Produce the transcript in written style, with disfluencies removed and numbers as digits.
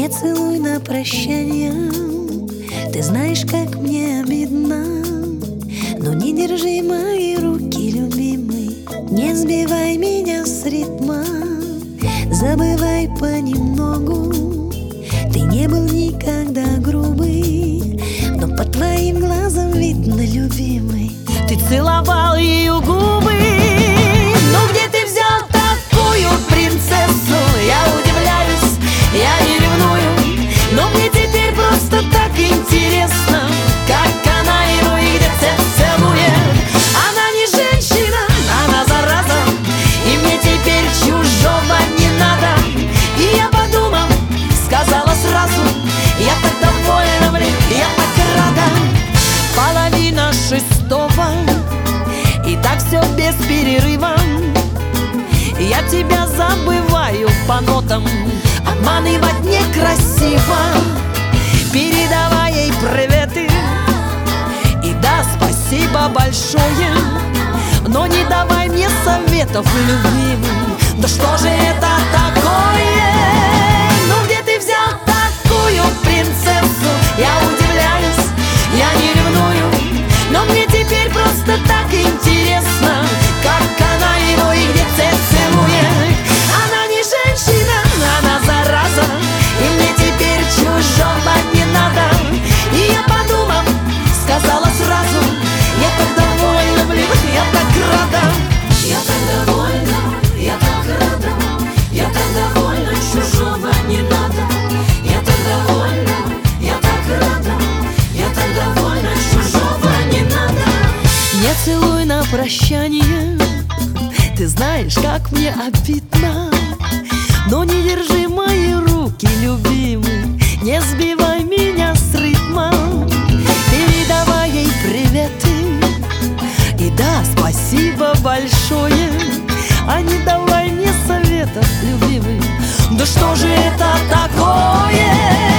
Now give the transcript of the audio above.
Не целуй на прощание, ты знаешь, как мне обидно. Но не держи мои руки, любимый, не сбивай меня с ритма. Забывай понемногу, ты не был никогда грубый, но по твоим глазам видно, любимый, ты целовал ее губы. Но где ты взял такую принцессу? Я удивляюсь, я не ревную, но мне теперь просто так интересно, как она его и где целует. Она не женщина, она зараза, и мне теперь чужого не надо. И я подумал, сказала сразу, я так довольна, блин, я так рада. 5:30, и так все без перерыва. Я тебя забываю по нотам, обманывать некрасиво. Передавай ей приветы, и да, спасибо большое, но не давай мне советов, любимый. Да что же это такое? Ну где ты взял такую принцессу? Я удивляюсь, я не ревную, но мне теперь просто так интересно, как она его и где целует. Она не женщина, она зараза, и мне теперь чужого не надо. И я подумал, сказала сразу, я так довольна, блин, я так рада. Я так довольна, я так рада, я так довольна, чужого не надо. Я так довольна, я так рада, я так довольна, чужого не надо. Не целуй на прощание, ты знаешь, как мне обидно, но не держи мои руки, любимый, не сбивай меня с ритма. Передавай ей приветы, и да, спасибо большое, а не давай мне советов, любимый. Да что же это такое?